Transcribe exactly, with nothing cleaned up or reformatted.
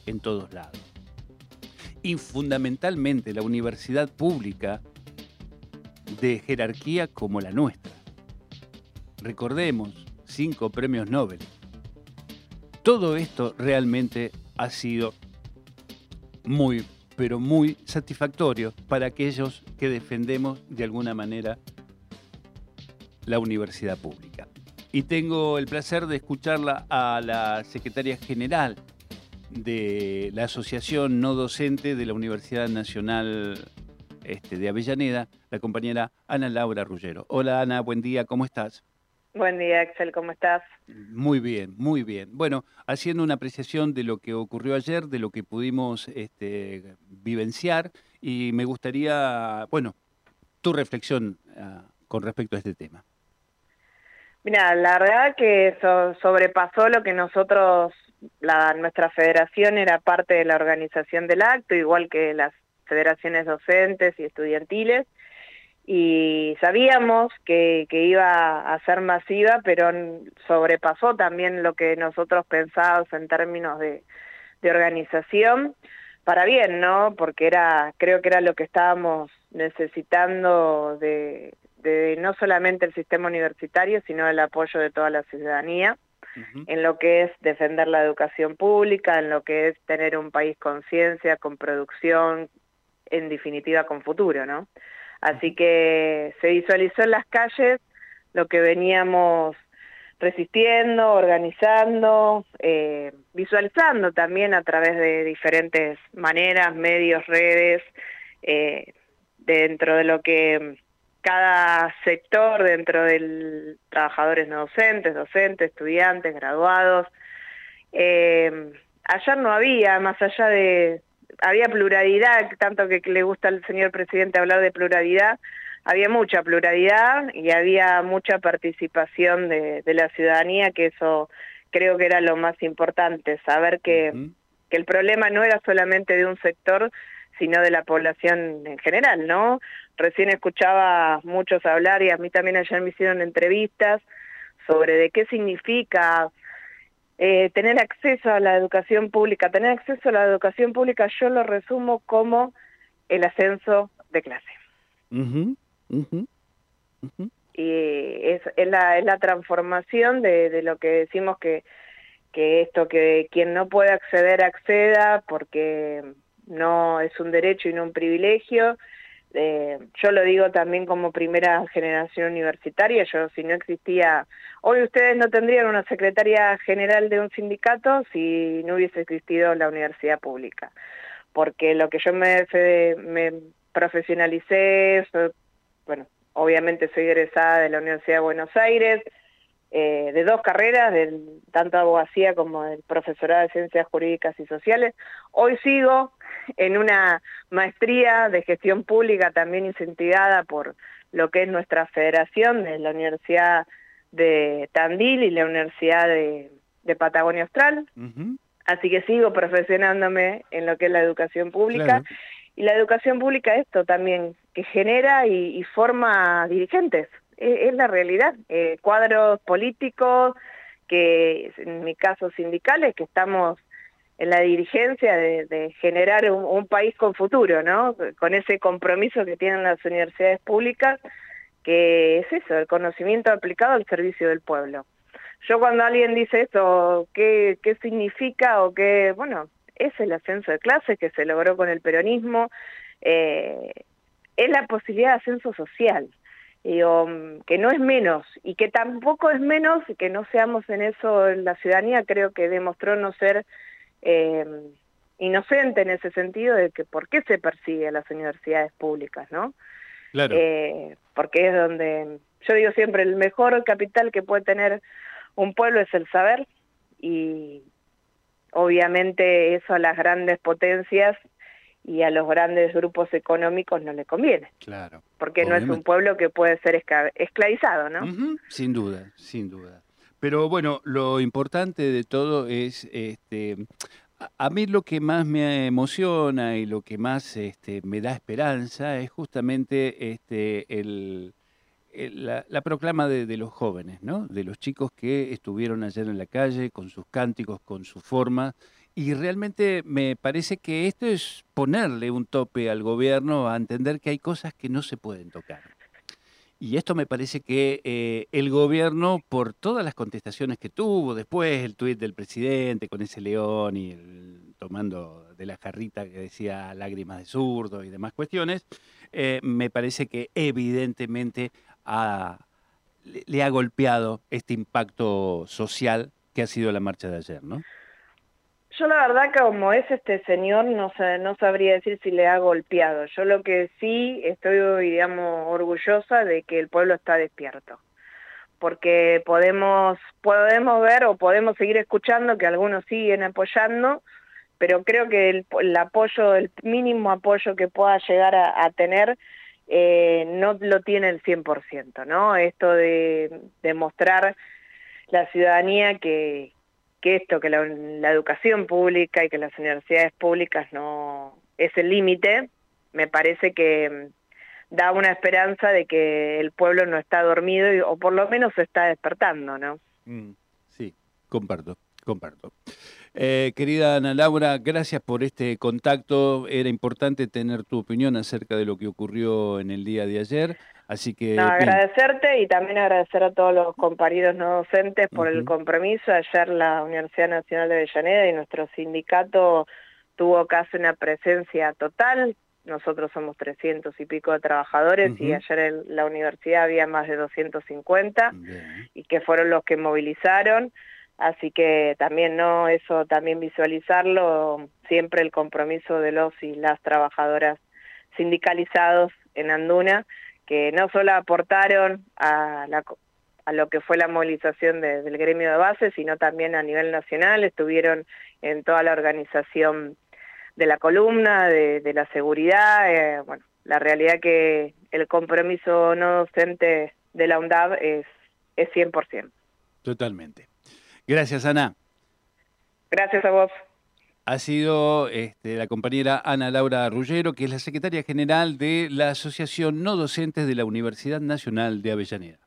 en todos lados. Y fundamentalmente la universidad pública de jerarquía como la nuestra. Recordemos, cinco premios Nobel. Todo esto realmente ha sido muy, pero muy satisfactorio para aquellos que defendemos de alguna manera la universidad pública. Y tengo el placer de escucharla a la secretaria general de la Asociación No Docente de la Universidad Nacional este, de Avellaneda, la compañera Ana Laura Ruggero. Hola Ana, buen día, ¿cómo estás? Buen día, Axel, ¿cómo estás? Muy bien, muy bien. Bueno, haciendo una apreciación de lo que ocurrió ayer, de lo que pudimos este, vivenciar, y me gustaría, bueno, tu reflexión uh, con respecto a este tema. Mira, la verdad que so- sobrepasó lo que nosotros, la, nuestra federación era parte de la organización del acto, igual que las federaciones docentes y estudiantiles, y sabíamos que, que iba a ser masiva, pero n- sobrepasó también lo que nosotros pensábamos en términos de, de organización, para bien, ¿no? Porque era, creo que era lo que estábamos necesitando de, de no solamente el sistema universitario, sino el apoyo de toda la ciudadanía, Uh-huh. en lo que es defender la educación pública, en lo que es tener un país con ciencia, con producción, en definitiva con futuro, ¿no? Así Uh-huh. que se visualizó en las calles lo que veníamos resistiendo, organizando, eh, visualizando también a través de diferentes maneras, medios, redes, eh, dentro de lo que cada sector, dentro del trabajadores no docentes, docentes, estudiantes, graduados. Eh, ayer no había, más allá de, había pluralidad, tanto que le gusta al señor presidente hablar de pluralidad, había mucha pluralidad y había mucha participación de, de la ciudadanía, que eso creo que era lo más importante, saber que, Uh-huh. que el problema no era solamente de un sector, sino de la población en general, ¿no? Recién escuchaba a muchos hablar y a mí también ayer me hicieron entrevistas sobre de qué significa eh, tener acceso a la educación pública. Tener acceso a la educación pública yo lo resumo como el ascenso de clase. Uh-huh. Uh-huh. Uh-huh. Y es, es, la, es la transformación de, de lo que decimos que, que esto, que quien no puede acceder, acceda, porque no es un derecho y no un privilegio. Eh, yo lo digo también como primera generación universitaria. Yo, si no existía, hoy ustedes no tendrían una secretaria general de un sindicato si no hubiese existido la universidad pública, porque lo que yo me, me profesionalicé, soy, bueno, obviamente soy egresada de la Universidad de Buenos Aires, eh, de dos carreras, de tanto abogacía como del profesorado de Ciencias Jurídicas y Sociales. Hoy sigo en una maestría de gestión pública también incentivada por lo que es nuestra federación, de la Universidad de Tandil y la Universidad de, de Patagonia Austral. Uh-huh. Así que sigo profesionándome en lo que es la educación pública. Claro. Y la educación pública esto también, que genera y, y forma dirigentes. Es, es la realidad. Eh, cuadros políticos, que en mi caso sindicales, que estamos en la dirigencia de, de generar un, un país con futuro, ¿no? Con ese compromiso que tienen las universidades públicas, que es eso, el conocimiento aplicado al servicio del pueblo. Yo cuando alguien dice esto, ¿qué, qué significa o qué? Bueno, es el ascenso de clases que se logró con el peronismo, eh, es la posibilidad de ascenso social, digo, que no es menos, y que tampoco es menos, que no seamos en eso, la ciudadanía creo que demostró no ser eh, inocente en ese sentido de que por qué se persigue a las universidades públicas, ¿no? Claro. Eh, porque es donde, yo digo siempre, el mejor capital que puede tener un pueblo es el saber, y obviamente eso a las grandes potencias y a los grandes grupos económicos no le conviene, Claro. porque no es un Obviamente. pueblo que puede ser esca- esclavizado, ¿no? Uh-huh. Sin duda, sin duda. Pero bueno, lo importante de todo es, este, a, a mí lo que más me emociona y lo que más este, me da esperanza es justamente este, el, el- la, la proclama de, de los jóvenes, ¿no? De los chicos que estuvieron ayer en la calle con sus cánticos, con sus formas Y realmente me parece que esto es ponerle un tope al gobierno a entender que hay cosas que no se pueden tocar. Y esto me parece que eh, el gobierno, por todas las contestaciones que tuvo, después el tuit del presidente con ese león y el, tomando de la jarrita que decía lágrimas de zurdo y demás cuestiones, eh, me parece que evidentemente ha, le, le ha golpeado este impacto social que ha sido la marcha de ayer, ¿no? Yo la verdad que como es este señor no sé, no sabría decir si le ha golpeado. Yo lo que sí estoy, digamos, orgullosa de que el pueblo está despierto. Porque podemos, podemos ver o podemos seguir escuchando que algunos siguen apoyando, pero creo que el, el apoyo, el mínimo apoyo que pueda llegar a, a tener, eh, no lo tiene el cien por ciento, ¿no? Esto de, de mostrar la ciudadanía que, que esto, que la, la educación pública y que las universidades públicas no es el límite, me parece que da una esperanza de que el pueblo no está dormido y, o por lo menos se está despertando, ¿no? Mm, sí, comparto, comparto. Eh, querida Ana Laura, gracias por este contacto. Era importante tener tu opinión acerca de lo que ocurrió en el día de ayer, así que No, bien. agradecerte y también agradecer a todos los compañeros no docentes por el Uh-huh. compromiso. Ayer la Universidad Nacional de Avellaneda y nuestro sindicato tuvo casi una presencia total. Nosotros somos trescientos y pico de trabajadores uh-huh. y ayer en la universidad había más de doscientos cincuenta Bien. Y que fueron los que movilizaron. Así que también no eso también visualizarlo, siempre el compromiso de los y las trabajadoras sindicalizados en Anduna, que no solo aportaron a, la, a lo que fue la movilización de, del gremio de base, sino también a nivel nacional, estuvieron en toda la organización de la columna, de, de la seguridad, eh, bueno, la realidad que el compromiso no docente de la UNDAB es, es cien por ciento. Totalmente. Gracias, Ana. Gracias a vos. Ha sido este, la compañera Ana Laura Ruggiero, que es la secretaria general de la Asociación No Docentes de la Universidad Nacional de Avellaneda.